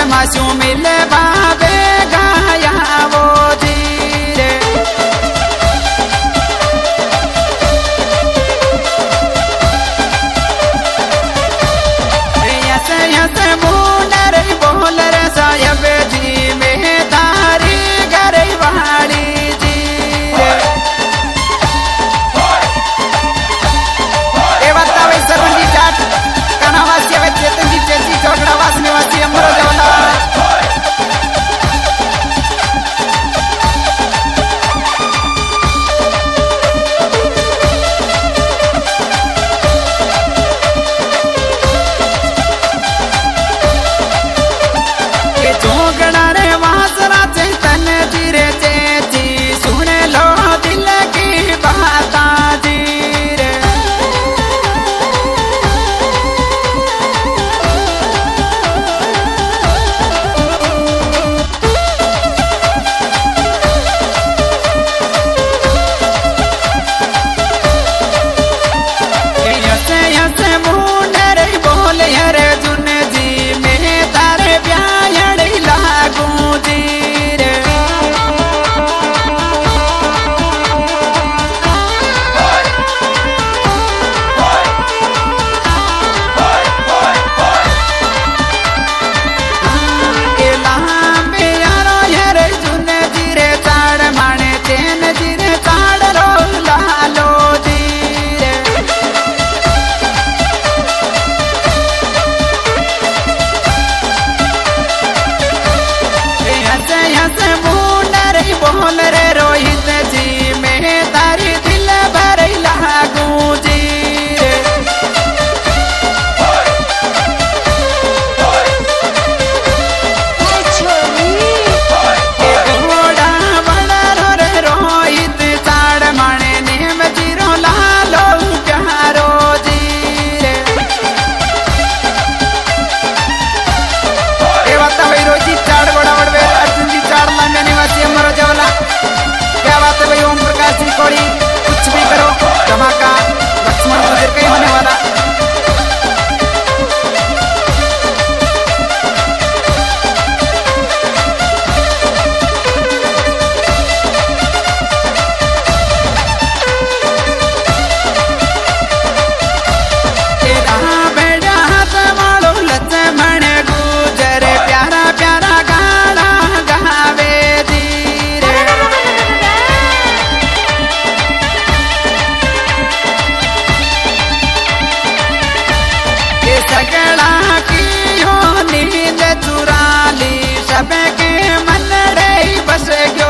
मासू मिले बाबे गाया वो धीरे यसे यसे मुनर बोल रे साहेब जी में तारी घर वाली जी ये बतावे सरवन जी जाट कनावासी वे चेतन जी चेती जोगड़ावास निवासी अमरो जवला बोल रे रोहित जी में तारी दिल भर लागू जी घोड़ा बड़ा रे रोहित साड़ माने नेम जीरो लालो प्यारो जी भाई रोजी चाड़ बड़ा बड़वे अर्जुन जी चाड़ लाने निवासी अमरो जवला क्या बात है भाई ओम प्रकाश जी कोड़ी कुछ भी करो धमाका लक्ष्मण गुजर कहीं होने वाला सगड़ा की हो नींद चुरा ली सब के मन रे बस गयो